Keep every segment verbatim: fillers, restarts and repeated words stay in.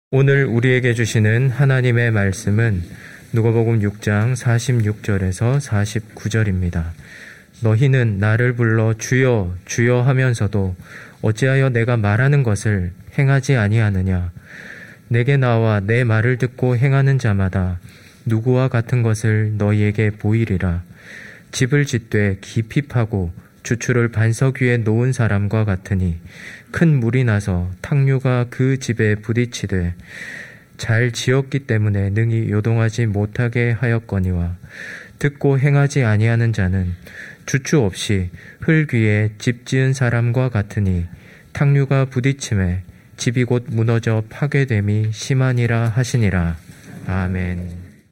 오늘 우리에게 주시는 하나님의 말씀은 누가복음 육 장 사십육 절에서 사십구 절입니다. 너희는 나를 불러 주여 주여 하면서도 어찌하여 내가 말하는 것을 행하지 아니하느냐. 내게 나와 내 말을 듣고 행하는 자마다 누구와 같은 것을 너희에게 보이리라. 집을 짓되 깊이 파고 주추를 반석 위에 놓은 사람과 같으니 큰 물이 나서 탕류가 그 집에 부딪히되 잘 지었기 때문에 능히 요동하지 못하게 하였거니와 듣고 행하지 아니하는 자는 주추 없이 흙 위에 집 지은 사람과 같으니 탕류가 부딪힘에 집이 곧 무너져 파괴됨이 심하니라 하시니라. 아멘.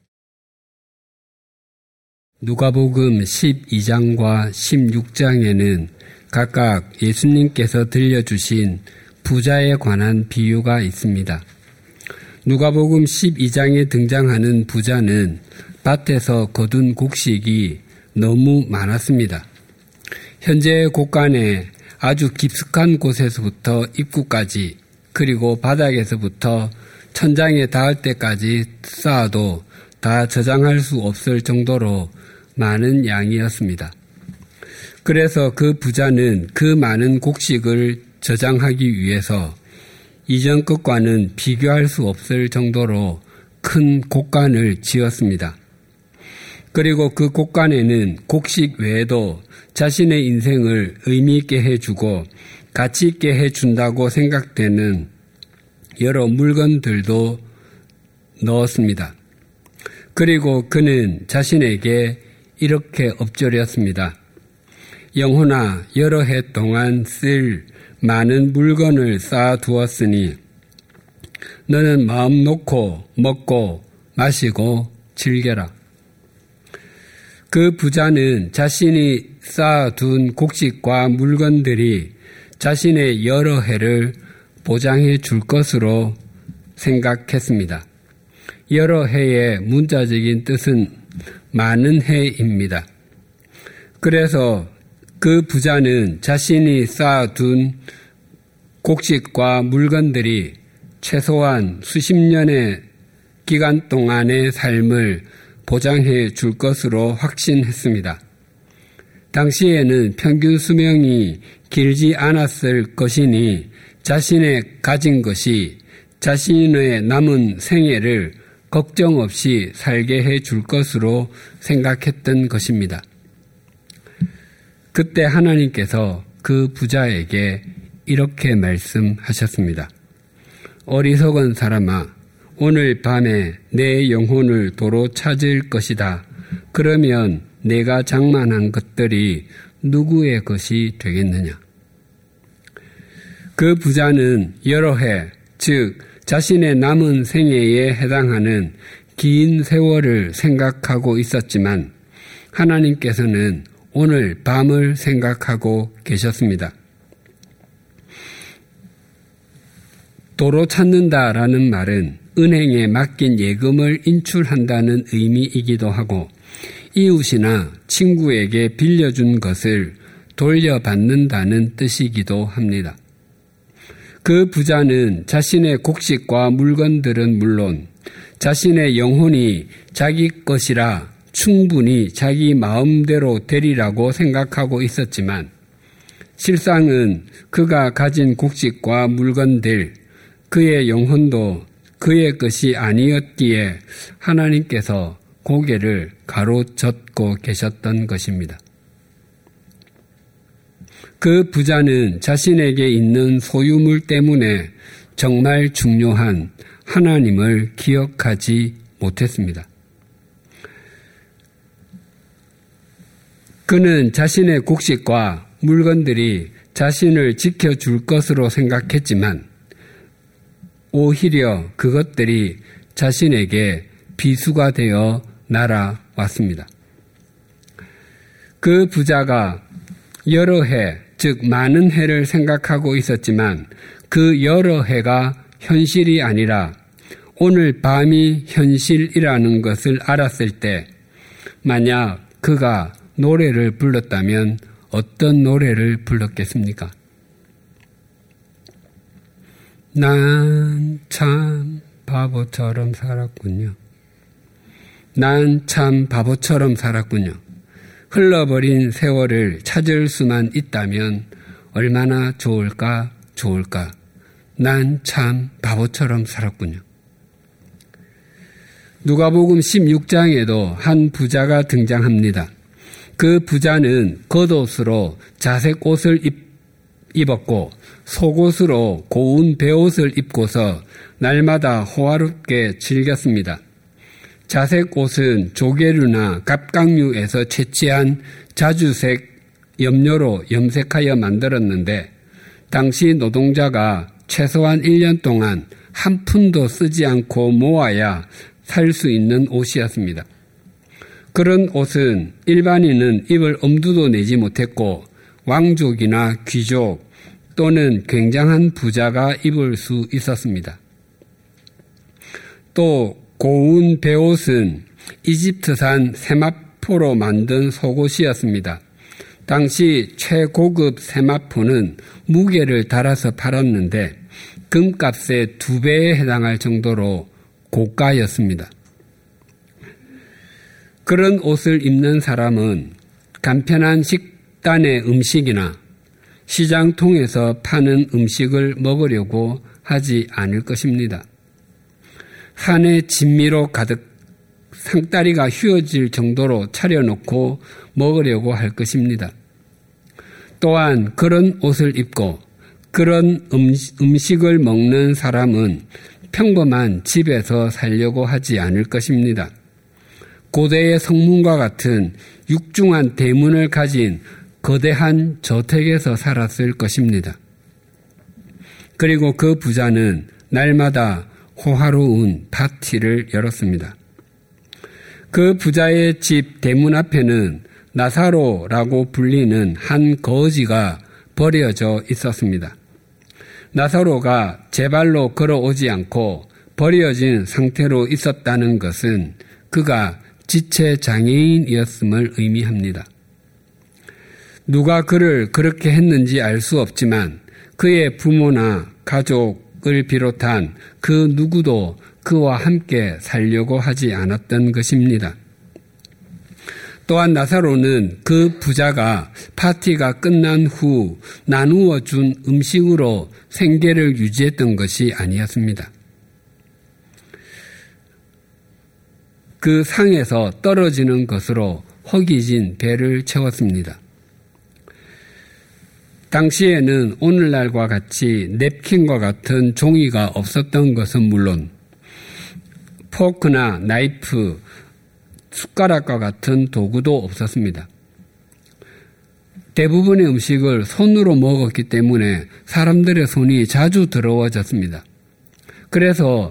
누가복음 십이 장과 십육 장에는 각각 예수님께서 들려주신 부자에 관한 비유가 있습니다. 누가복음 십이 장에 등장하는 부자는 밭에서 거둔 곡식이 너무 많았습니다. 현재의 곳간에 아주 깊숙한 곳에서부터 입구까지 그리고 바닥에서부터 천장에 닿을 때까지 쌓아도 다 저장할 수 없을 정도로 많은 양이었습니다. 그래서 그 부자는 그 많은 곡식을 저장하기 위해서 이전 것과는 비교할 수 없을 정도로 큰 곡간을 지었습니다. 그리고 그 곡간에는 곡식 외에도 자신의 인생을 의미 있게 해주고 가치 있게 해준다고 생각되는 여러 물건들도 넣었습니다. 그리고 그는 자신에게 이렇게 엎드렸습니다. 영혼아, 여러 해 동안 쓸 많은 물건을 쌓아두었으니 너는 마음 놓고 먹고 마시고 즐겨라. 그 부자는 자신이 쌓아둔 곡식과 물건들이 자신의 여러 해를 보장해 줄 것으로 생각했습니다. 여러 해의 문자적인 뜻은 많은 해입니다. 그래서 그 부자는 자신이 쌓아둔 곡식과 물건들이 최소한 수십 년의 기간 동안의 삶을 보장해 줄 것으로 확신했습니다. 당시에는 평균 수명이 길지 않았을 것이니 자신의 가진 것이 자신의 남은 생애를 걱정 없이 살게 해 줄 것으로 생각했던 것입니다. 그때 하나님께서 그 부자에게 이렇게 말씀하셨습니다. 어리석은 사람아, 오늘 밤에 내 영혼을 도로 찾을 것이다. 그러면 내가 장만한 것들이 누구의 것이 되겠느냐? 그 부자는 여러 해, 즉 자신의 남은 생애에 해당하는 긴 세월을 생각하고 있었지만 하나님께서는 오늘 밤을 생각하고 계셨습니다. 도로 찾는다라는 말은 은행에 맡긴 예금을 인출한다는 의미이기도 하고 이웃이나 친구에게 빌려준 것을 돌려받는다는 뜻이기도 합니다. 그 부자는 자신의 곡식과 물건들은 물론 자신의 영혼이 자기 것이라 충분히 자기 마음대로 되리라고 생각하고 있었지만 실상은 그가 가진 곡식과 물건들, 그의 영혼도 그의 것이 아니었기에 하나님께서 고개를 가로젓고 계셨던 것입니다. 그 부자는 자신에게 있는 소유물 때문에 정말 중요한 하나님을 기억하지 못했습니다. 그는 자신의 곡식과 물건들이 자신을 지켜줄 것으로 생각했지만 오히려 그것들이 자신에게 비수가 되어 날아왔습니다. 그 부자가 여러 해, 즉 많은 해를 생각하고 있었지만 그 여러 해가 현실이 아니라 오늘 밤이 현실이라는 것을 알았을 때 만약 그가 노래를 불렀다면 어떤 노래를 불렀겠습니까? 난 참 바보처럼 살았군요. 난 참 바보처럼 살았군요. 흘러버린 세월을 찾을 수만 있다면 얼마나 좋을까 좋을까. 난 참 바보처럼 살았군요. 누가복음 십육 장에도 한 부자가 등장합니다. 그 부자는 겉옷으로 자색 옷을 입었고 속옷으로 고운 베옷을 입고서 날마다 호화롭게 즐겼습니다. 자색 옷은 조개류나 갑각류에서 채취한 자주색 염료로 염색하여 만들었는데 당시 노동자가 최소한 일 년 동안 한 푼도 쓰지 않고 모아야 살 수 있는 옷이었습니다. 그런 옷은 일반인은 입을 엄두도 내지 못했고 왕족이나 귀족 또는 굉장한 부자가 입을 수 있었습니다. 또 고운 베옷은 이집트산 세마포로 만든 속옷이었습니다. 당시 최고급 세마포는 무게를 달아서 팔았는데 금값의 두 배에 해당할 정도로 고가였습니다. 그런 옷을 입는 사람은 간편한 식단의 음식이나 시장통에서 파는 음식을 먹으려고 하지 않을 것입니다. 산에 진미로 가득 상다리가 휘어질 정도로 차려놓고 먹으려고 할 것입니다. 또한 그런 옷을 입고 그런 음식을 먹는 사람은 평범한 집에서 살려고 하지 않을 것입니다. 고대의 성문과 같은 육중한 대문을 가진 거대한 저택에서 살았을 것입니다. 그리고 그 부자는 날마다 호화로운 파티를 열었습니다. 그 부자의 집 대문 앞에는 나사로라고 불리는 한 거지가 버려져 있었습니다. 나사로가 제 발로 걸어오지 않고 버려진 상태로 있었다는 것은 그가 지체 장애인이었음을 의미합니다. 누가 그를 그렇게 했는지 알 수 없지만 그의 부모나 가족을 비롯한 그 누구도 그와 함께 살려고 하지 않았던 것입니다. 또한 나사로는 그 부자가 파티가 끝난 후 나누어 준 음식으로 생계를 유지했던 것이 아니었습니다. 그 상에서 떨어지는 것으로 허기진 배를 채웠습니다. 당시에는 오늘날과 같이 냅킨과 같은 종이가 없었던 것은 물론 포크나 나이프, 숟가락과 같은 도구도 없었습니다. 대부분의 음식을 손으로 먹었기 때문에 사람들의 손이 자주 더러워졌습니다. 그래서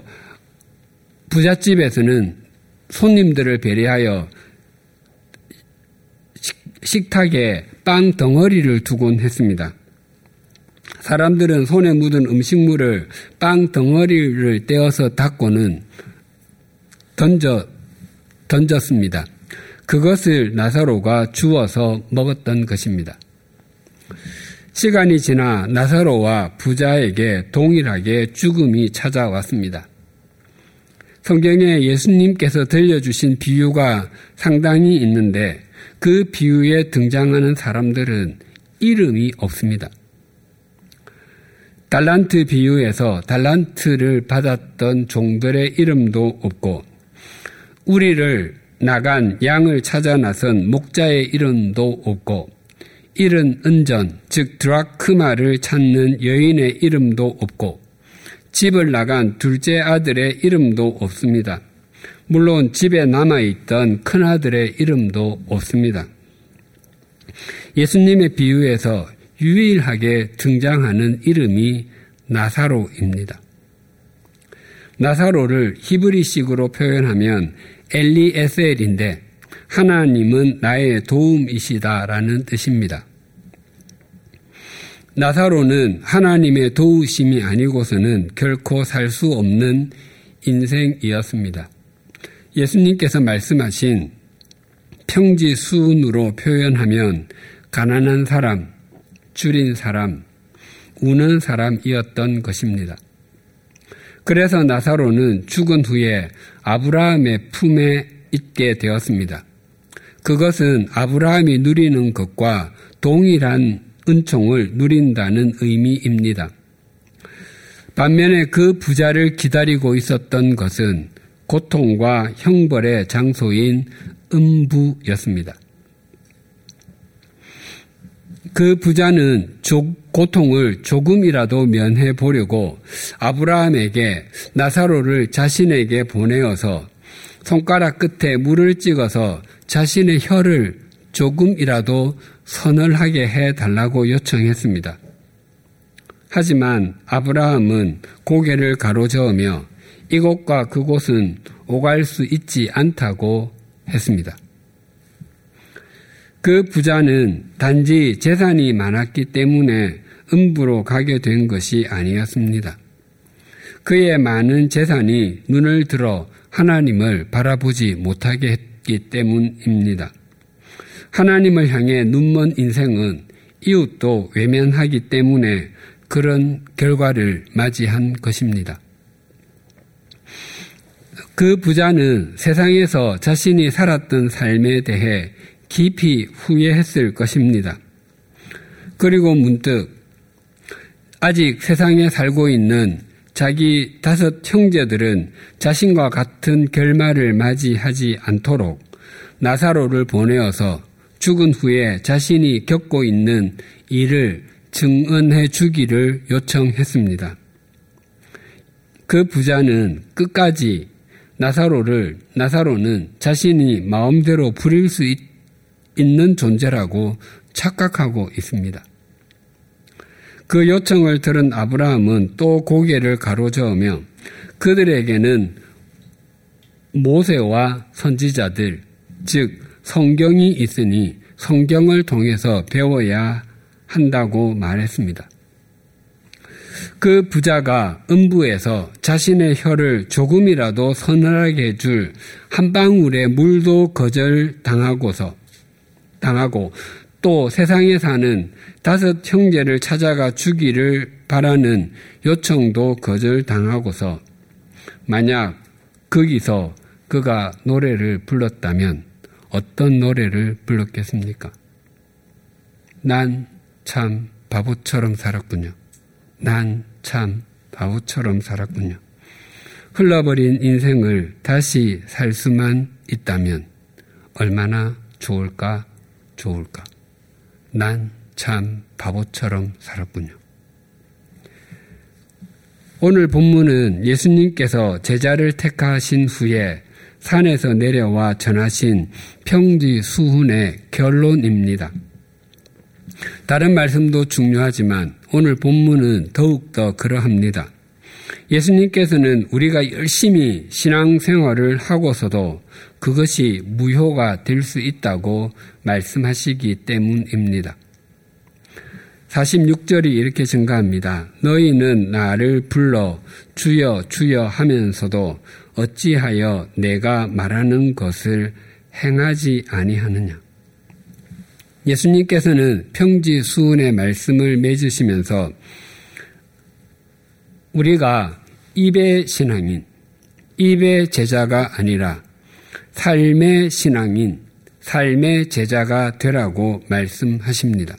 부잣집에서는 손님들을 배려하여 식탁에 빵 덩어리를 두곤 했습니다. 사람들은 손에 묻은 음식물을 빵 덩어리를 떼어서 닦고는 던져, 던졌습니다. 그것을 나사로가 주워서 먹었던 것입니다. 시간이 지나 나사로와 부자에게 동일하게 죽음이 찾아왔습니다. 성경에 예수님께서 들려주신 비유가 상당히 있는데 그 비유에 등장하는 사람들은 이름이 없습니다. 달란트 비유에서 달란트를 받았던 종들의 이름도 없고 우리를 나간 양을 찾아 나선 목자의 이름도 없고 잃은 은전, 즉 드라크마를 찾는 여인의 이름도 없고 집을 나간 둘째 아들의 이름도 없습니다. 물론 집에 남아있던 큰아들의 이름도 없습니다. 예수님의 비유에서 유일하게 등장하는 이름이 나사로입니다. 나사로를 히브리식으로 표현하면 엘리에셀인데 하나님은 나의 도움이시다라는 뜻입니다. 나사로는 하나님의 도우심이 아니고서는 결코 살 수 없는 인생이었습니다. 예수님께서 말씀하신 평지수운으로 표현하면 가난한 사람, 줄인 사람, 우는 사람이었던 것입니다. 그래서 나사로는 죽은 후에 아브라함의 품에 있게 되었습니다. 그것은 아브라함이 누리는 것과 동일한 은총을 누린다는 의미입니다. 반면에 그 부자를 기다리고 있었던 것은 고통과 형벌의 장소인 음부였습니다. 그 부자는 고통을 조금이라도 면해 보려고 아브라함에게 나사로를 자신에게 보내어서 손가락 끝에 물을 찍어서 자신의 혀를 조금이라도 서늘하게 해달라고 요청했습니다. 하지만 아브라함은 고개를 가로저으며 이곳과 그곳은 오갈 수 있지 않다고 했습니다. 그 부자는 단지 재산이 많았기 때문에 음부로 가게 된 것이 아니었습니다. 그의 많은 재산이 눈을 들어 하나님을 바라보지 못하게 했기 때문입니다. 하나님을 향해 눈먼 인생은 이웃도 외면하기 때문에 그런 결과를 맞이한 것입니다. 그 부자는 세상에서 자신이 살았던 삶에 대해 깊이 후회했을 것입니다. 그리고 문득 아직 세상에 살고 있는 자기 다섯 형제들은 자신과 같은 결말을 맞이하지 않도록 나사로를 보내어서 죽은 후에 자신이 겪고 있는 일을 증언해 주기를 요청했습니다. 그 부자는 끝까지 나사로를, 나사로는 자신이 마음대로 부릴 수 있, 있는 존재라고 착각하고 있습니다. 그 요청을 들은 아브라함은 또 고개를 가로저으며 그들에게는 모세와 선지자들, 즉 성경이 있으니 성경을 통해서 배워야 한다고 말했습니다. 그 부자가 음부에서 자신의 혀를 조금이라도 서늘하게 해줄 한 방울의 물도 거절당하고서 당하고 또 세상에 사는 다섯 형제를 찾아가 주기를 바라는 요청도 거절당하고서 만약 거기서 그가 노래를 불렀다면 어떤 노래를 불렀겠습니까? 난 참 바보처럼 살았군요. 난 참 바보처럼 살았군요. 흘러버린 인생을 다시 살 수만 있다면 얼마나 좋을까, 좋을까. 난 참 바보처럼 살았군요. 오늘 본문은 예수님께서 제자를 택하신 후에 산에서 내려와 전하신 평지수훈의 결론입니다. 다른 말씀도 중요하지만 오늘 본문은 더욱더 그러합니다. 예수님께서는 우리가 열심히 신앙생활을 하고서도 그것이 무효가 될 수 있다고 말씀하시기 때문입니다. 사십육 절이 이렇게 증가합니다. 너희는 나를 불러 주여 주여 하면서도 어찌하여 내가 말하는 것을 행하지 아니하느냐. 예수님께서는 평지수훈의 말씀을 맺으시면서 우리가 입의 신앙인, 입의 제자가 아니라 삶의 신앙인, 삶의 제자가 되라고 말씀하십니다.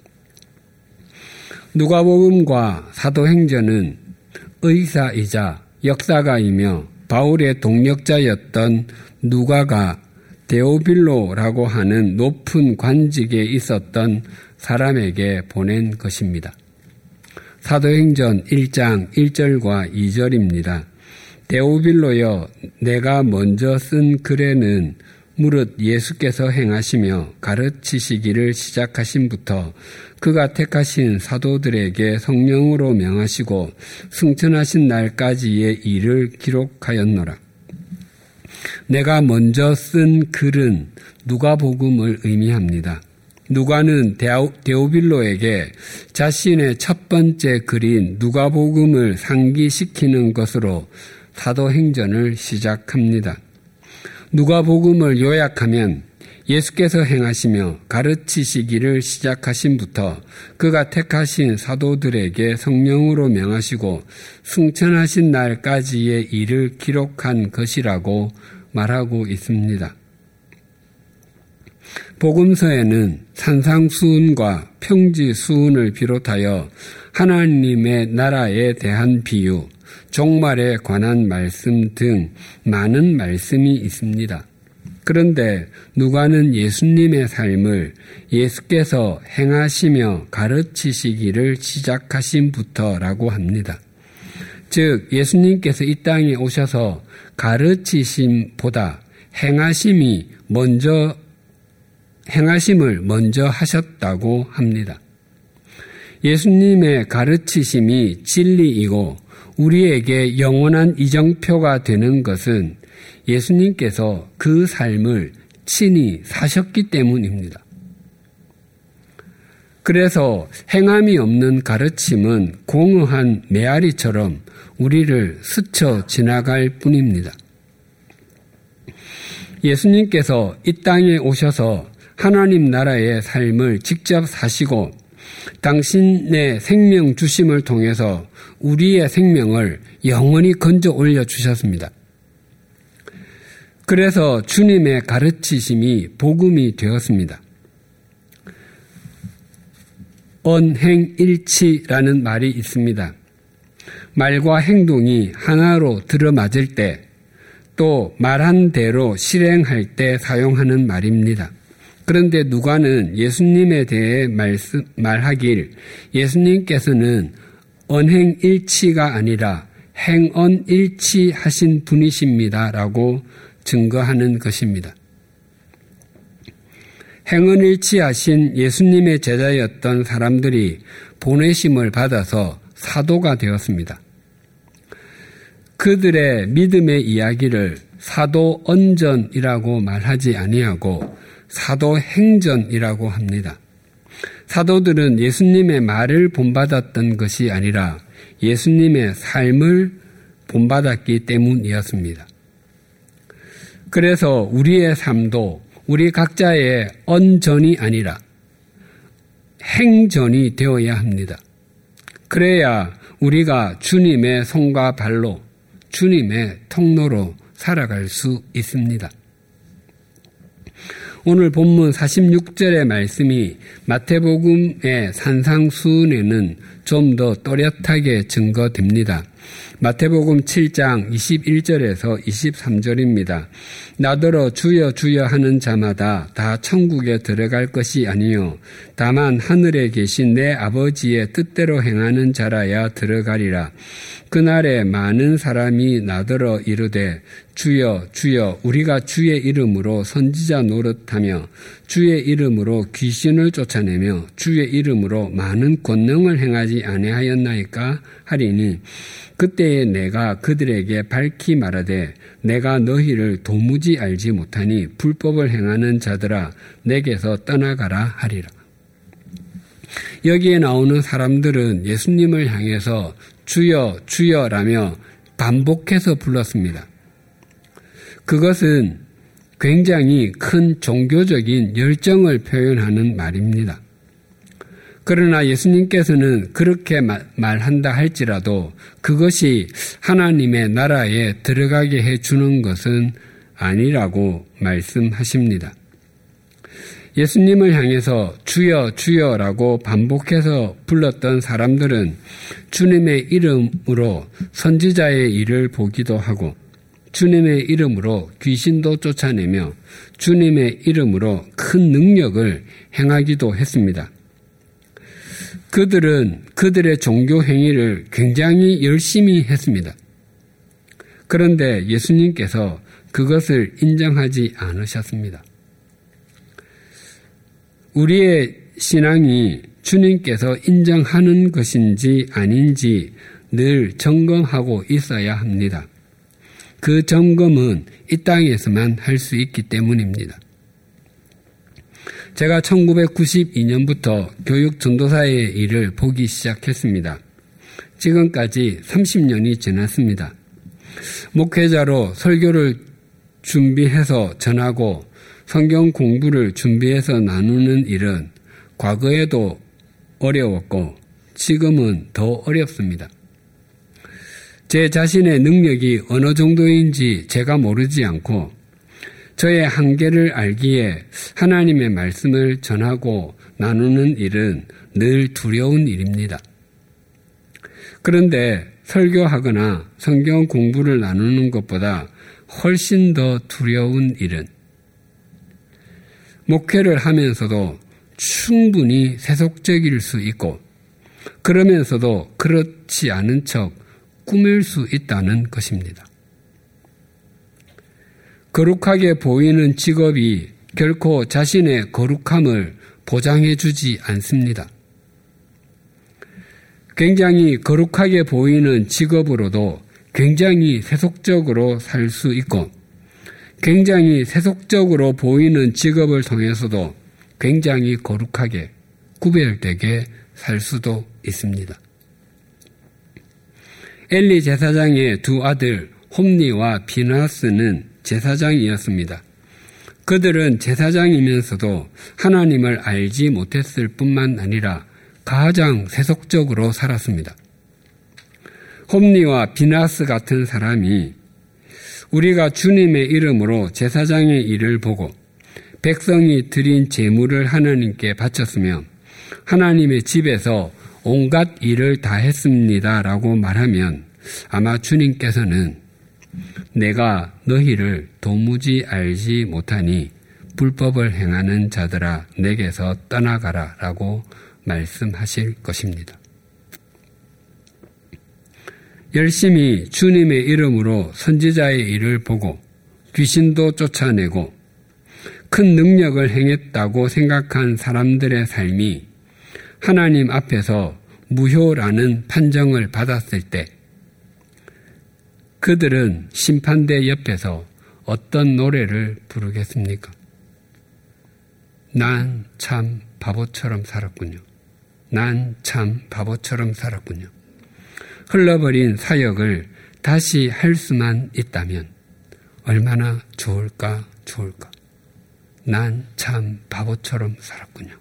누가복음과 사도행전은 의사이자 역사가이며 바울의 동력자였던 누가가 데오빌로라고 하는 높은 관직에 있었던 사람에게 보낸 것입니다. 사도행전 일 장 일 절과 이 절입니다. 데오빌로여, 내가 먼저 쓴 글에는 무릇 예수께서 행하시며 가르치시기를 시작하신부터 그가 택하신 사도들에게 성령으로 명하시고 승천하신 날까지의 일을 기록하였노라. 내가 먼저 쓴 글은 누가복음을 의미합니다. 누가는 데오빌로에게 자신의 첫 번째 글인 누가복음을 상기시키는 것으로 사도행전을 시작합니다. 누가복음을 요약하면 예수께서 행하시며 가르치시기를 시작하신부터 그가 택하신 사도들에게 성령으로 명하시고 승천하신 날까지의 일을 기록한 것이라고 말하고 있습니다. 복음서에는 산상수훈과 평지수훈을 비롯하여 하나님의 나라에 대한 비유, 종말에 관한 말씀 등 많은 말씀이 있습니다. 그런데 누가는 예수님의 삶을 예수께서 행하시며 가르치시기를 시작하신부터라고 합니다. 즉 예수님께서 이 땅에 오셔서 가르치심보다 행하심이 먼저 행하심을 먼저 하셨다고 합니다. 예수님의 가르치심이 진리이고 우리에게 영원한 이정표가 되는 것은 예수님께서 그 삶을 친히 사셨기 때문입니다. 그래서 행함이 없는 가르침은 공허한 메아리처럼 우리를 스쳐 지나갈 뿐입니다. 예수님께서 이 땅에 오셔서 하나님 나라의 삶을 직접 사시고 당신의 생명 주심을 통해서 우리의 생명을 영원히 건져 올려 주셨습니다. 그래서 주님의 가르치심이 복음이 되었습니다. 언행일치라는 말이 있습니다. 말과 행동이 하나로 들어맞을 때, 또 말한 대로 실행할 때 사용하는 말입니다. 그런데 누가는 예수님에 대해 말씀, 말하길 예수님께서는 언행일치가 아니라 행언일치하신 분이십니다라고 증거하는 것입니다. 행언일치하신 예수님의 제자였던 사람들이 보내심을 받아서 사도가 되었습니다. 그들의 믿음의 이야기를 사도언전이라고 말하지 아니하고 사도행전이라고 합니다. 사도들은 예수님의 말을 본받았던 것이 아니라 예수님의 삶을 본받았기 때문이었습니다. 그래서 우리의 삶도 우리 각자의 언전이 아니라 행전이 되어야 합니다. 그래야 우리가 주님의 손과 발로 주님의 통로로 살아갈 수 있습니다. 오늘 본문 사십육 절의 말씀이 마태복음의 산상수훈에는 좀 더 또렷하게 증거됩니다. 마태복음 칠 장 이십일 절에서 이십삼 절입니다. 나더러 주여 주여 하는 자마다 다 천국에 들어갈 것이 아니요 다만 하늘에 계신 내 아버지의 뜻대로 행하는 자라야 들어가리라. 그날에 많은 사람이 나더러 이르되 주여 주여 우리가 주의 이름으로 선지자 노릇하며 주의 이름으로 귀신을 쫓아내며 주의 이름으로 많은 권능을 행하지 아니하였나이까 하리니 그때에 내가 그들에게 밝히 말하되 내가 너희를 도무지 알지 못하니 불법을 행하는 자들아 내게서 떠나가라 하리라. 여기에 나오는 사람들은 예수님을 향해서 주여 주여라며 반복해서 불렀습니다. 그것은 굉장히 큰 종교적인 열정을 표현하는 말입니다. 그러나 예수님께서는 그렇게 말한다 할지라도 그것이 하나님의 나라에 들어가게 해주는 것은 아니라고 말씀하십니다. 예수님을 향해서 주여 주여라고 반복해서 불렀던 사람들은 주님의 이름으로 선지자의 일을 보기도 하고 주님의 이름으로 귀신도 쫓아내며 주님의 이름으로 큰 능력을 행하기도 했습니다. 그들은 그들의 종교 행위를 굉장히 열심히 했습니다. 그런데 예수님께서 그것을 인정하지 않으셨습니다. 우리의 신앙이 주님께서 인정하는 것인지 아닌지 늘 점검하고 있어야 합니다. 그 점검은 이 땅에서만 할 수 있기 때문입니다. 제가 천구백구십이 년부터 교육 전도사의 일을 보기 시작했습니다. 지금까지 삼십 년이 지났습니다. 목회자로 설교를 준비해서 전하고 성경 공부를 준비해서 나누는 일은 과거에도 어려웠고 지금은 더 어렵습니다. 제 자신의 능력이 어느 정도인지 제가 모르지 않고 저의 한계를 알기에 하나님의 말씀을 전하고 나누는 일은 늘 두려운 일입니다. 그런데 설교하거나 성경 공부를 나누는 것보다 훨씬 더 두려운 일은 목회를 하면서도 충분히 세속적일 수 있고 그러면서도 그렇지 않은 척 꾸밀 수 있다는 것입니다. 거룩하게 보이는 직업이 결코 자신의 거룩함을 보장해 주지 않습니다. 굉장히 거룩하게 보이는 직업으로도 굉장히 세속적으로 살 수 있고 굉장히 세속적으로 보이는 직업을 통해서도 굉장히 거룩하게 구별되게 살 수도 있습니다. 엘리 제사장의 두 아들 홈니와 비나스는 제사장이었습니다. 그들은 제사장이면서도 하나님을 알지 못했을 뿐만 아니라 가장 세속적으로 살았습니다. 홈니와 비나스 같은 사람이 우리가 주님의 이름으로 제사장의 일을 보고 백성이 드린 제물을 하나님께 바쳤으며 하나님의 집에서 온갖 일을 다 했습니다라고 말하면 아마 주님께서는 내가 너희를 도무지 알지 못하니 불법을 행하는 자들아 내게서 떠나가라 라고 말씀하실 것입니다. 열심히 주님의 이름으로 선지자의 일을 보고 귀신도 쫓아내고 큰 능력을 행했다고 생각한 사람들의 삶이 하나님 앞에서 무효라는 판정을 받았을 때 그들은 심판대 옆에서 어떤 노래를 부르겠습니까? 난 참 바보처럼 살았군요. 난 참 바보처럼 살았군요. 흘러버린 사역을 다시 할 수만 있다면 얼마나 좋을까 좋을까. 난 참 바보처럼 살았군요.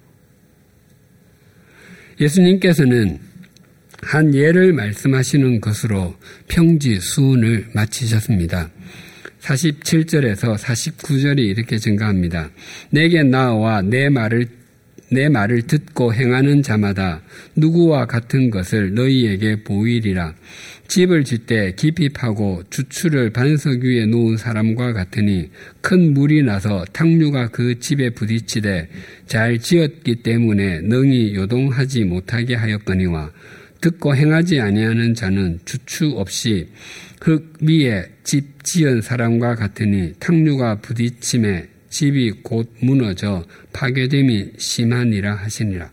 예수님께서는 한 예를 말씀하시는 것으로 평지 수훈을 마치셨습니다. 사십칠 절에서 사십구 절이 이렇게 증가합니다. 내게 나와 내 말을 내 말을 듣고 행하는 자마다 누구와 같은 것을 너희에게 보이리라. 집을 짓되 깊이 파고 주추를 반석 위에 놓은 사람과 같으니 큰 물이 나서 탕류가 그 집에 부딪히되 잘 지었기 때문에 능히 요동하지 못하게 하였거니와 듣고 행하지 아니하는 자는 주추 없이 흙 위에 집 지은 사람과 같으니 탕류가 부딪힘에 집이 곧 무너져 파괴됨이 심하니라 하시니라.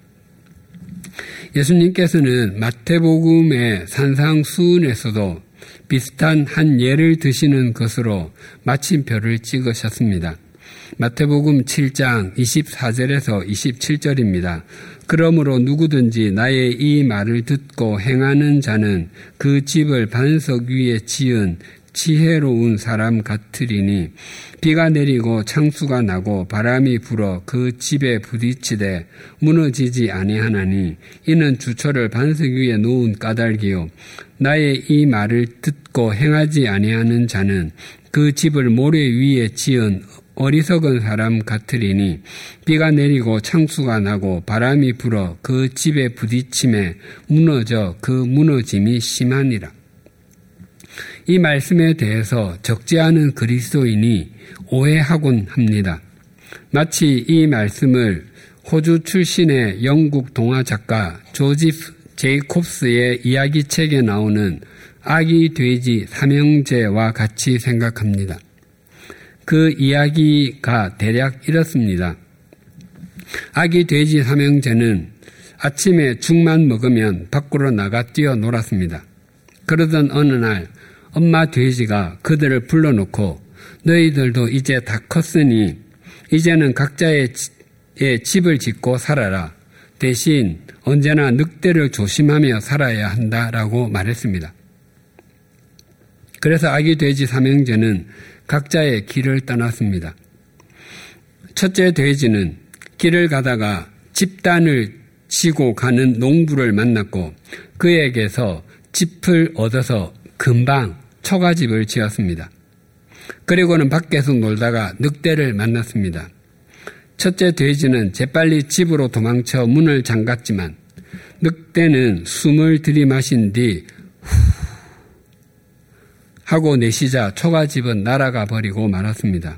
예수님께서는 마태복음의 산상수훈에서도 비슷한 한 예를 드시는 것으로 마침표를 찍으셨습니다. 마태복음 칠 장 이십사 절에서 이십칠 절입니다. 그러므로 누구든지 나의 이 말을 듣고 행하는 자는 그 집을 반석 위에 지은 지혜로운 사람 같으리니 비가 내리고 창수가 나고 바람이 불어 그 집에 부딪히되 무너지지 아니하나니 이는 주초를 반석 위에 놓은 까닭이요 나의 이 말을 듣고 행하지 아니하는 자는 그 집을 모래 위에 지은 어리석은 사람 같으리니 비가 내리고 창수가 나고 바람이 불어 그 집에 부딪힘에 무너져 그 무너짐이 심하니라. 이 말씀에 대해서 적지 않은 그리스도인이 오해하곤 합니다. 마치 이 말씀을 호주 출신의 영국 동화 작가 조지프 제이콥스의 이야기책에 나오는 아기 돼지 삼형제와 같이 생각합니다. 그 이야기가 대략 이렇습니다. 아기 돼지 삼형제는 아침에 죽만 먹으면 밖으로 나가 뛰어놀았습니다. 그러던 어느 날 엄마 돼지가 그들을 불러놓고 너희들도 이제 다 컸으니 이제는 각자의 집을 짓고 살아라. 대신 언제나 늑대를 조심하며 살아야 한다라고 말했습니다. 그래서 아기 돼지 삼형제는 각자의 길을 떠났습니다. 첫째 돼지는 길을 가다가 집단을 지고 가는 농부를 만났고 그에게서 짚을 얻어서 금방 초가집을 지었습니다. 그리고는 밖에서 놀다가 늑대를 만났습니다. 첫째 돼지는 재빨리 집으로 도망쳐 문을 잠갔지만 늑대는 숨을 들이마신 뒤 후 하고 내쉬자 초가집은 날아가 버리고 말았습니다.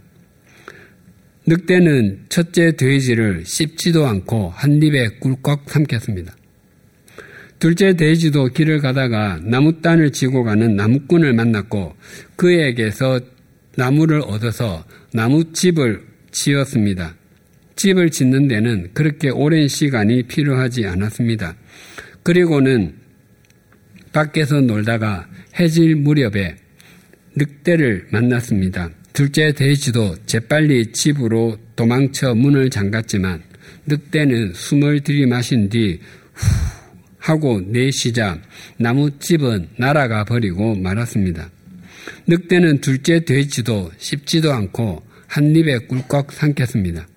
늑대는 첫째 돼지를 씹지도 않고 한 입에 꿀꺽 삼켰습니다. 둘째 돼지도 길을 가다가 나무단을 지고 가는 나무꾼을 만났고 그에게서 나무를 얻어서 나무집을 지었습니다. 집을 짓는 데는 그렇게 오랜 시간이 필요하지 않았습니다. 그리고는 밖에서 놀다가 해질 무렵에 늑대를 만났습니다. 둘째 돼지도 재빨리 집으로 도망쳐 문을 잠갔지만 늑대는 숨을 들이마신 뒤 후 하고 내쉬자 나무집은 날아가 버리고 말았습니다. 늑대는 둘째 돼지도 씹지도 않고 한 입에 꿀꺽 삼켰습니다.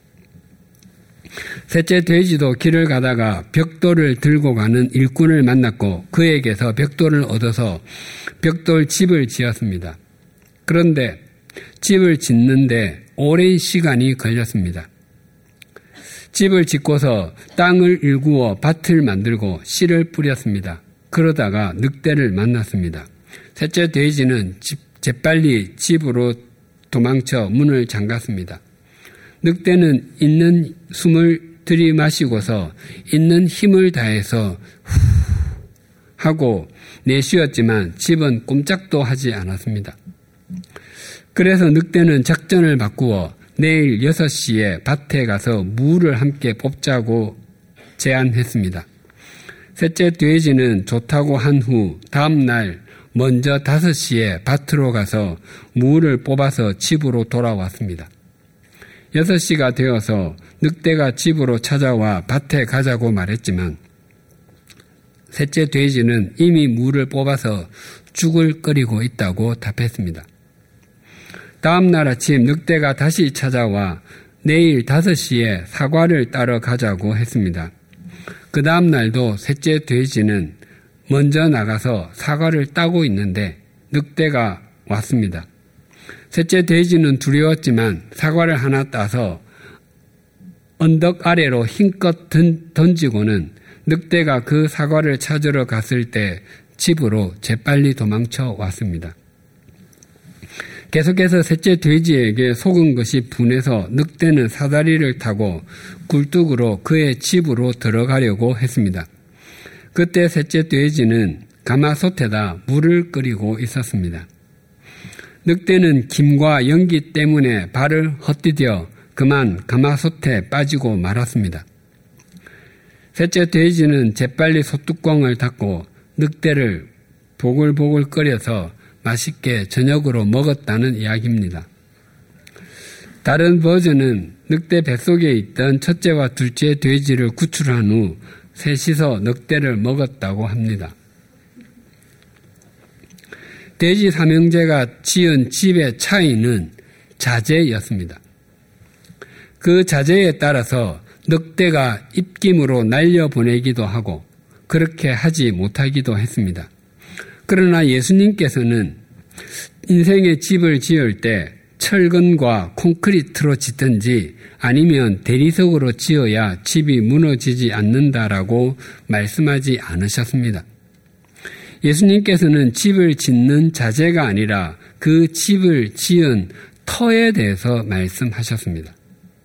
셋째 돼지도 길을 가다가 벽돌을 들고 가는 일꾼을 만났고 그에게서 벽돌을 얻어서 벽돌 집을 지었습니다. 그런데 집을 짓는데 오랜 시간이 걸렸습니다. 집을 짓고서 땅을 일구어 밭을 만들고 씨를 뿌렸습니다. 그러다가 늑대를 만났습니다. 셋째 돼지는 집, 재빨리 집으로 도망쳐 문을 잠갔습니다. 늑대는 있는 숨을 들이마시고서 있는 힘을 다해서 후 하고 내쉬었지만 집은 꼼짝도 하지 않았습니다. 그래서 늑대는 작전을 바꾸어 내일 여섯 시에 밭에 가서 무를 함께 뽑자고 제안했습니다. 셋째 돼지는 좋다고 한 후 다음 날 먼저 다섯 시에 밭으로 가서 무를 뽑아서 집으로 돌아왔습니다. 여섯 시가 되어서 늑대가 집으로 찾아와 밭에 가자고 말했지만 셋째 돼지는 이미 무를 뽑아서 죽을 끓이고 있다고 답했습니다. 다음 날 아침 늑대가 다시 찾아와 내일 다섯 시에 사과를 따러 가자고 했습니다. 그 다음 날도 셋째 돼지는 먼저 나가서 사과를 따고 있는데 늑대가 왔습니다. 셋째 돼지는 두려웠지만 사과를 하나 따서 언덕 아래로 힘껏 던지고는 늑대가 그 사과를 찾으러 갔을 때 집으로 재빨리 도망쳐 왔습니다. 계속해서 셋째 돼지에게 속은 것이 분해서 늑대는 사다리를 타고 굴뚝으로 그의 집으로 들어가려고 했습니다. 그때 셋째 돼지는 가마솥에다 물을 끓이고 있었습니다. 늑대는 김과 연기 때문에 발을 헛디뎌 그만 가마솥에 빠지고 말았습니다. 셋째 돼지는 재빨리 솥뚜껑을 닫고 늑대를 보글보글 끓여서 맛있게 저녁으로 먹었다는 이야기입니다. 다른 버전은 늑대 뱃속에 있던 첫째와 둘째 돼지를 구출한 후 셋이서 늑대를 먹었다고 합니다. 돼지 삼형제가 지은 집의 차이는 자재였습니다. 그 자재에 따라서 늑대가 입김으로 날려보내기도 하고 그렇게 하지 못하기도 했습니다. 그러나 예수님께서는 인생의 집을 지을 때 철근과 콘크리트로 짓든지 아니면 대리석으로 지어야 집이 무너지지 않는다라고 말씀하지 않으셨습니다. 예수님께서는 집을 짓는 자재가 아니라 그 집을 지은 터에 대해서 말씀하셨습니다.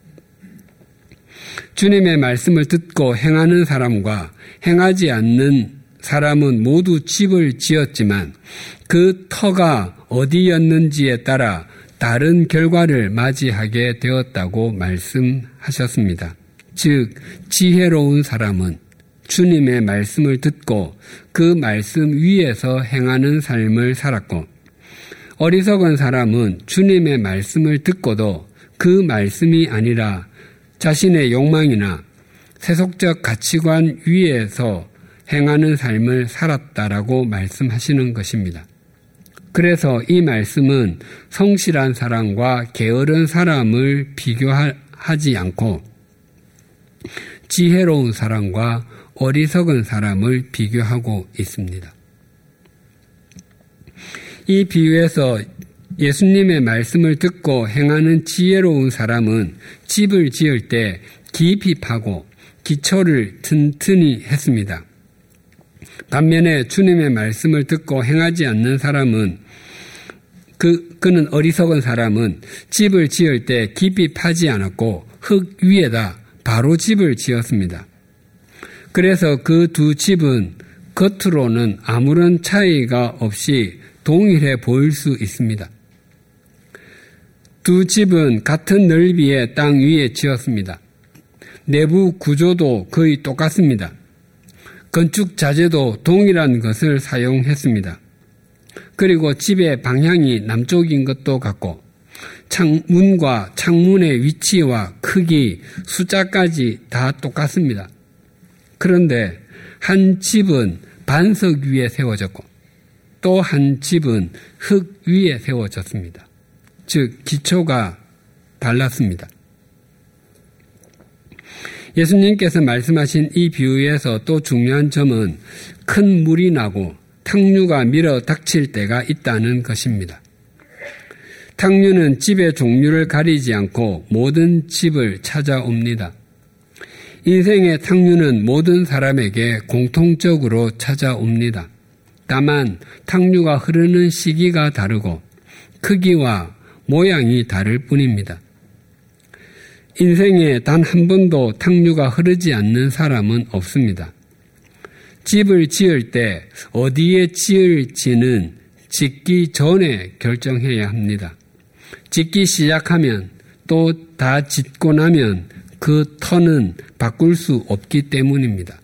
주님의 말씀을 듣고 행하는 사람과 행하지 않는 사람은 모두 집을 지었지만 그 터가 어디였는지에 따라 다른 결과를 맞이하게 되었다고 말씀하셨습니다. 즉, 지혜로운 사람은 주님의 말씀을 듣고 그 말씀 위에서 행하는 삶을 살았고, 어리석은 사람은 주님의 말씀을 듣고도 그 말씀이 아니라 자신의 욕망이나 세속적 가치관 위에서 행하는 삶을 살았다라고 말씀하시는 것입니다. 그래서 이 말씀은 성실한 사람과 게으른 사람을 비교할 하지 않고 지혜로운 사람과 어리석은 사람을 비교하고 있습니다. 이 비유에서 예수님의 말씀을 듣고 행하는 지혜로운 사람은 집을 지을 때 깊이 파고 기초를 튼튼히 했습니다. 반면에 주님의 말씀을 듣고 행하지 않는 사람은 그, 그는 어리석은 사람은 집을 지을 때 깊이 파지 않았고 흙 위에다 바로 집을 지었습니다. 그래서 그 두 집은 겉으로는 아무런 차이가 없이 동일해 보일 수 있습니다. 두 집은 같은 넓이의 땅 위에 지었습니다. 내부 구조도 거의 똑같습니다. 건축 자재도 동일한 것을 사용했습니다. 그리고 집의 방향이 남쪽인 것도 같고 창문과 창문의 위치와 크기, 숫자까지 다 똑같습니다. 그런데 한 집은 반석 위에 세워졌고 또 한 집은 흙 위에 세워졌습니다. 즉 기초가 달랐습니다. 예수님께서 말씀하신 이 비유에서 또 중요한 점은 큰 물이 나고 탕류가 밀어 닥칠 때가 있다는 것입니다. 탕류는 집의 종류를 가리지 않고 모든 집을 찾아옵니다. 인생의 탕류는 모든 사람에게 공통적으로 찾아옵니다. 다만 탕류가 흐르는 시기가 다르고 크기와 모양이 다를 뿐입니다. 인생에 단 한 번도 탕류가 흐르지 않는 사람은 없습니다. 집을 지을 때 어디에 지을지는 짓기 전에 결정해야 합니다. 짓기 시작하면 또 다 짓고 나면 그 터는 바꿀 수 없기 때문입니다.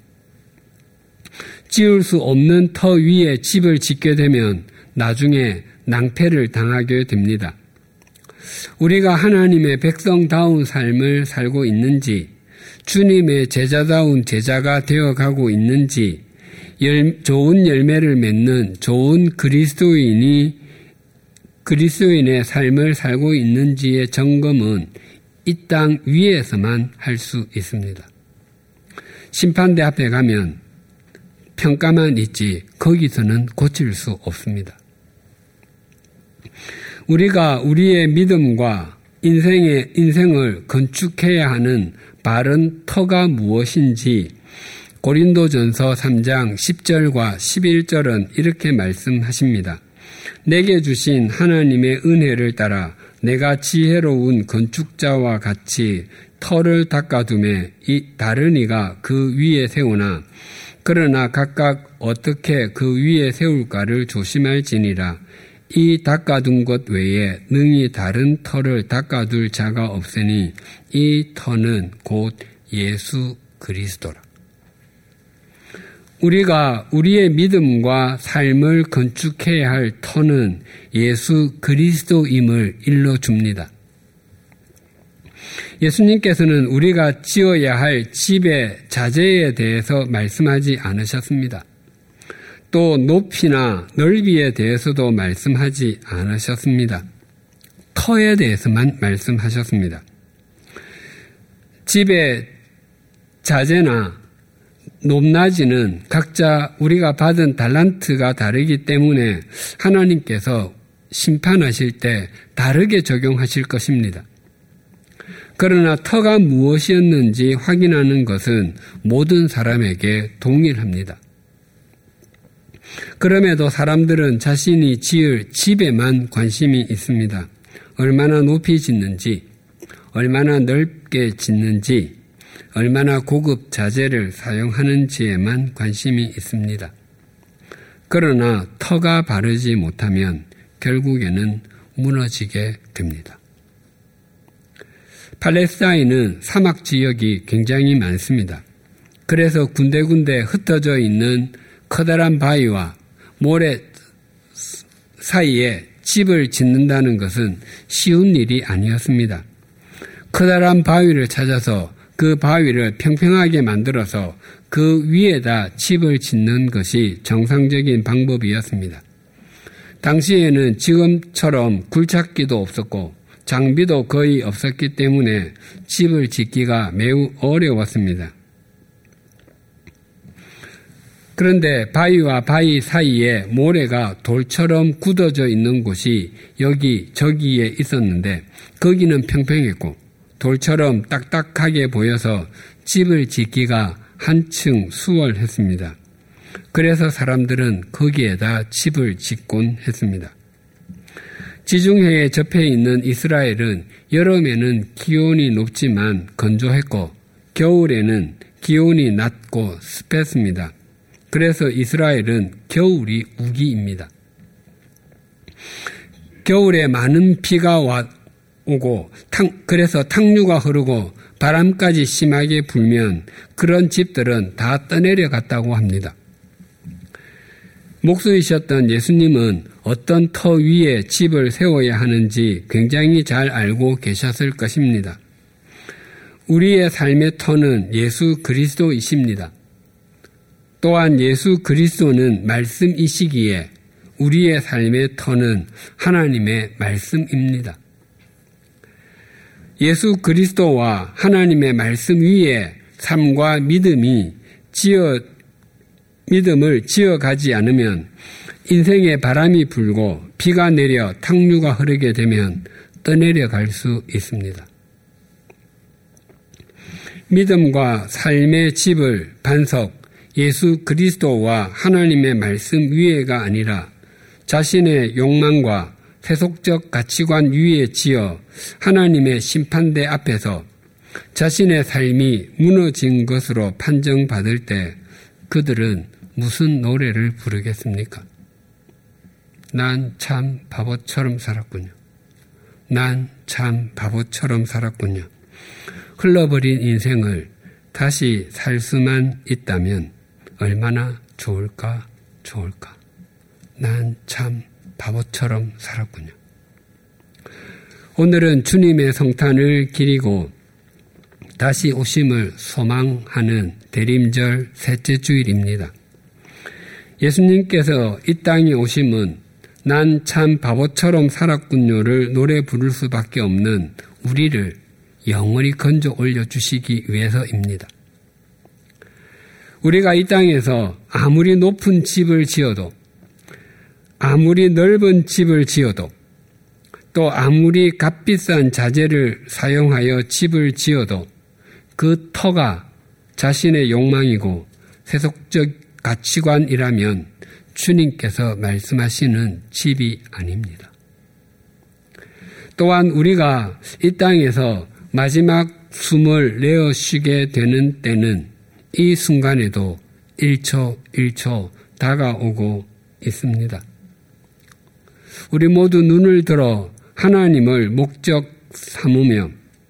지을 수 없는 터 위에 집을 짓게 되면 나중에 낭패를 당하게 됩니다. 우리가 하나님의 백성다운 삶을 살고 있는지, 주님의 제자다운 제자가 되어가고 있는지, 열, 좋은 열매를 맺는 좋은 그리스도인이 그리스도인의 삶을 살고 있는지의 점검은 이 땅 위에서만 할 수 있습니다. 심판대 앞에 가면 평가만 있지 거기서는 고칠 수 없습니다. 우리가 우리의 믿음과 인생의 인생을 건축해야 하는 바른 터가 무엇인지 고린도전서 삼 장 십 절과 십일 절은 이렇게 말씀하십니다. 내게 주신 하나님의 은혜를 따라 내가 지혜로운 건축자와 같이 터를 닦아둠에 이 다른 이가 그 위에 세우나 그러나 각각 어떻게 그 위에 세울까를 조심할지니라. 이 닦아둔 것 외에 능히 다른 터를 닦아둘 자가 없으니 이 터는 곧 예수 그리스도라. 우리가 우리의 믿음과 삶을 건축해야 할 터는 예수 그리스도임을 일러줍니다. 예수님께서는 우리가 지어야 할 집의 자재에 대해서 말씀하지 않으셨습니다. 또 높이나 넓이에 대해서도 말씀하지 않으셨습니다. 터에 대해서만 말씀하셨습니다. 집의 자재나 높낮이는 각자 우리가 받은 달란트가 다르기 때문에 하나님께서 심판하실 때 다르게 적용하실 것입니다. 그러나 터가 무엇이었는지 확인하는 것은 모든 사람에게 동일합니다. 그럼에도 사람들은 자신이 지을 집에만 관심이 있습니다. 얼마나 높이 짓는지, 얼마나 넓게 짓는지, 얼마나 고급 자재를 사용하는지에만 관심이 있습니다. 그러나 터가 바르지 못하면 결국에는 무너지게 됩니다. 팔레스타인은 사막 지역이 굉장히 많습니다. 그래서 군데군데 흩어져 있는 커다란 바위와 모래 사이에 집을 짓는다는 것은 쉬운 일이 아니었습니다. 커다란 바위를 찾아서 그 바위를 평평하게 만들어서 그 위에다 집을 짓는 것이 정상적인 방법이었습니다. 당시에는 지금처럼 굴착기도 없었고 장비도 거의 없었기 때문에 집을 짓기가 매우 어려웠습니다. 그런데 바위와 바위 사이에 모래가 돌처럼 굳어져 있는 곳이 여기 저기에 있었는데 거기는 평평했고 돌처럼 딱딱하게 보여서 집을 짓기가 한층 수월했습니다. 그래서 사람들은 거기에다 집을 짓곤 했습니다. 지중해에 접해 있는 이스라엘은 여름에는 기온이 높지만 건조했고 겨울에는 기온이 낮고 습했습니다. 그래서 이스라엘은 겨울이 우기입니다. 겨울에 많은 비가 와 오고 탕, 그래서 탕류가 흐르고 바람까지 심하게 불면 그런 집들은 다 떠내려 갔다고 합니다. 목수이셨던 예수님은 어떤 터 위에 집을 세워야 하는지 굉장히 잘 알고 계셨을 것입니다. 우리의 삶의 터는 예수 그리스도이십니다. 또한 예수 그리스도는 말씀이시기에 우리의 삶의 터는 하나님의 말씀입니다. 예수 그리스도와 하나님의 말씀 위에 삶과 믿음이 지어, 믿음을 지어가지 않으면 인생에 바람이 불고 비가 내려 탕류가 흐르게 되면 떠내려 갈 수 있습니다. 믿음과 삶의 집을 반석, 예수 그리스도와 하나님의 말씀 위에가 아니라 자신의 욕망과 세속적 가치관 위에 지어 하나님의 심판대 앞에서 자신의 삶이 무너진 것으로 판정받을 때 그들은 무슨 노래를 부르겠습니까? 난 참 바보처럼 살았군요. 난 참 바보처럼 살았군요. 흘러버린 인생을 다시 살 수만 있다면 얼마나 좋을까, 좋을까. 난 참 바보처럼 살았군요. 오늘은 주님의 성탄을 기리고 다시 오심을 소망하는 대림절 셋째 주일입니다. 예수님께서 이 땅에 오심은 난 참 바보처럼 살았군요를 노래 부를 수밖에 없는 우리를 영원히 건져 올려주시기 위해서입니다. 우리가 이 땅에서 아무리 높은 집을 지어도 아무리 넓은 집을 지어도 또 아무리 값비싼 자재를 사용하여 집을 지어도 그 터가 자신의 욕망이고 세속적 가치관이라면 주님께서 말씀하시는 집이 아닙니다. 또한 우리가 이 땅에서 마지막 숨을 내어 쉬게 되는 때는 이 순간에도 일 초 일 초 다가오고 있습니다. 우리 모두 눈을 들어 하나님을 목적 삼으며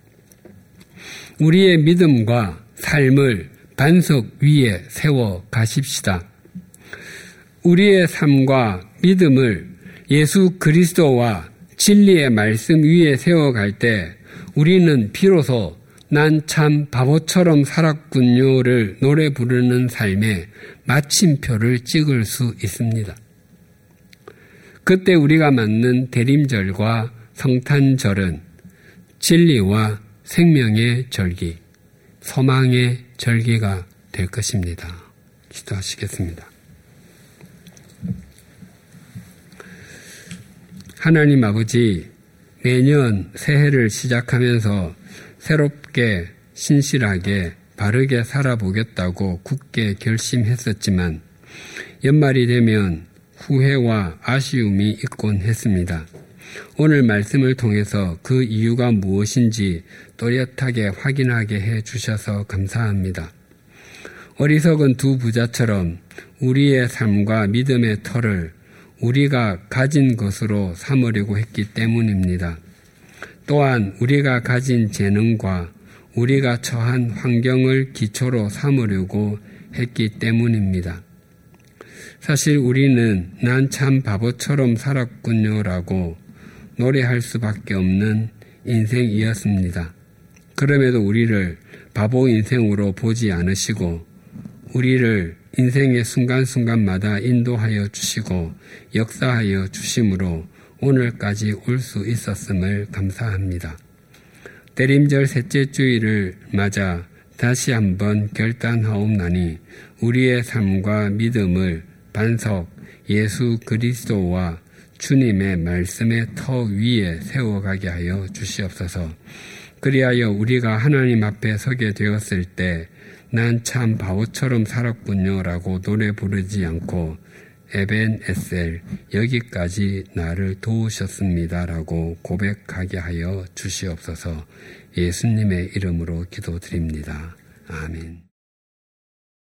우리의 믿음과 삶을 반석 위에 세워 가십시다. 우리의 삶과 믿음을 예수 그리스도와 진리의 말씀 위에 세워갈 때 우리는 비로소 난 참 바보처럼 살았군요를 노래 부르는 삶에 마침표를 찍을 수 있습니다. 그때 우리가 맞는 대림절과 성탄절은 진리와 생명의 절기, 소망의 절기가 될 것입니다. 기도하시겠습니다. 하나님 아버지, 매년 새해를 시작하면서 새롭게 신실하게 바르게 살아보겠다고 굳게 결심했었지만 연말이 되면 후회와 아쉬움이 있곤 했습니다. 오늘 말씀을 통해서 그 이유가 무엇인지 또렷하게 확인하게 해 주셔서 감사합니다. 어리석은 두 부자처럼 우리의 삶과 믿음의 터를 우리가 가진 것으로 삼으려고 했기 때문입니다. 또한 우리가 가진 재능과 우리가 처한 환경을 기초로 삼으려고 했기 때문입니다. 사실 우리는 난 참 바보처럼 살았군요라고 노래할 수밖에 없는 인생이었습니다. 그럼에도 우리를 바보 인생으로 보지 않으시고 우리를 인생의 순간순간마다 인도하여 주시고 역사하여 주심으로 오늘까지 올 수 있었음을 감사합니다. 때림절 셋째 주일을 맞아 다시 한번 결단하옵나니 우리의 삶과 믿음을 반석 예수 그리스도와 주님의 말씀의 터 위에 세워가게 하여 주시옵소서. 그리하여 우리가 하나님 앞에 서게 되었을 때 난 참 바보처럼 살았군요 라고 노래 부르지 않고 에벤에셀 여기까지 나를 도우셨습니다 라고 고백하게 하여 주시옵소서. 예수님의 이름으로 기도드립니다. 아멘.